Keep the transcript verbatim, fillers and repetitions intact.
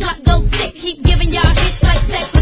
not go sick. Keep giving y'all hits like sex.